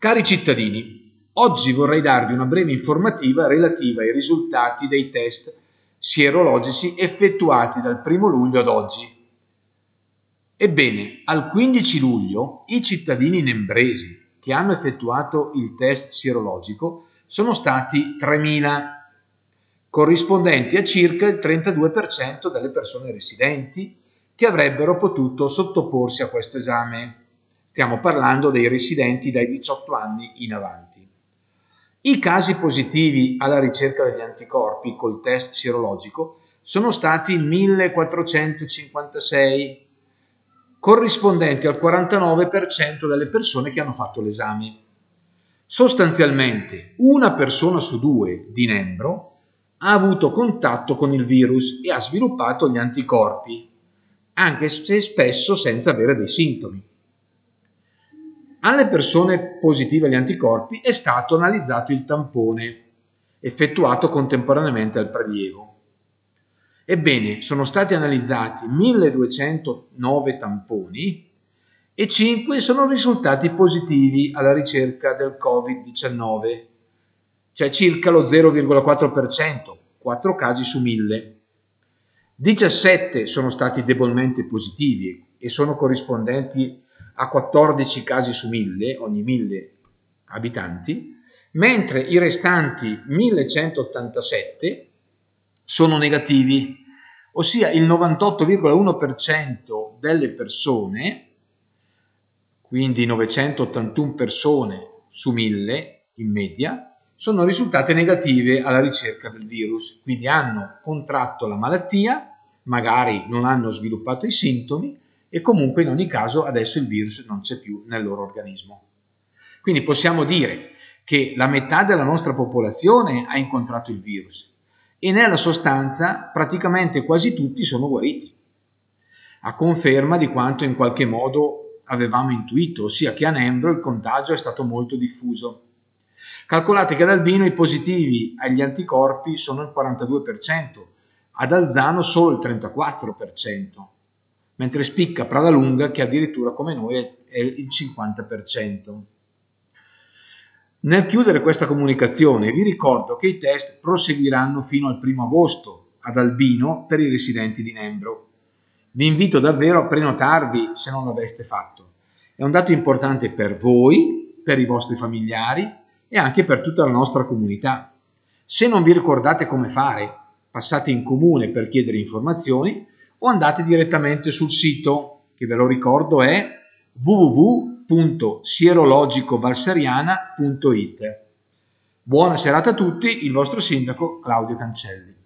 Cari cittadini, oggi vorrei darvi una breve informativa relativa ai risultati dei test sierologici effettuati dal 1 luglio ad oggi. Ebbene, al 15 luglio i cittadini nembresi che hanno effettuato il test sierologico sono stati 3.000, corrispondenti a circa il 32% delle persone residenti che avrebbero potuto sottoporsi a questo esame. Stiamo parlando dei residenti dai 18 anni in avanti. I casi positivi alla ricerca degli anticorpi col test sierologico sono stati 1.456, corrispondenti al 49% delle persone che hanno fatto l'esame. Sostanzialmente, una persona su due di Nembro ha avuto contatto con il virus e ha sviluppato gli anticorpi, anche se spesso senza avere dei sintomi. Alle persone positive agli anticorpi è stato analizzato il tampone, effettuato contemporaneamente al prelievo. Ebbene, sono stati analizzati 1.209 tamponi e 5 sono risultati positivi alla ricerca del Covid-19, cioè circa lo 0,4%, 4 casi su 1.000. 17 sono stati debolmente positivi e sono corrispondenti a 14 casi su 1.000, ogni 1.000 abitanti, mentre i restanti 1.187 sono negativi, ossia il 98,1% delle persone, quindi 981 persone su 1.000 in media, sono risultate negative alla ricerca del virus, quindi hanno contratto la malattia, magari non hanno sviluppato i sintomi e comunque in ogni caso adesso il virus non c'è più nel loro organismo. Quindi possiamo dire che la metà della nostra popolazione ha incontrato il virus e nella sostanza praticamente quasi tutti sono guariti, a conferma di quanto in qualche modo avevamo intuito, ossia che a Nembro il contagio è stato molto diffuso. Calcolate che ad Albino i positivi agli anticorpi sono il 42%, ad Alzano solo il 34%, mentre spicca Pradalunga che addirittura come noi è il 50%. Nel chiudere questa comunicazione vi ricordo che i test proseguiranno fino al 1 agosto ad Albino per i residenti di Nembro. Vi invito davvero a prenotarvi se non l'aveste fatto. È un dato importante per voi, per i vostri familiari e anche per tutta la nostra comunità. Se non vi ricordate come fare, passate in comune per chiedere informazioni o andate direttamente sul sito, che ve lo ricordo è www.sierologicovalseriana.it. Buona serata a tutti, il vostro sindaco Claudio Cancelli.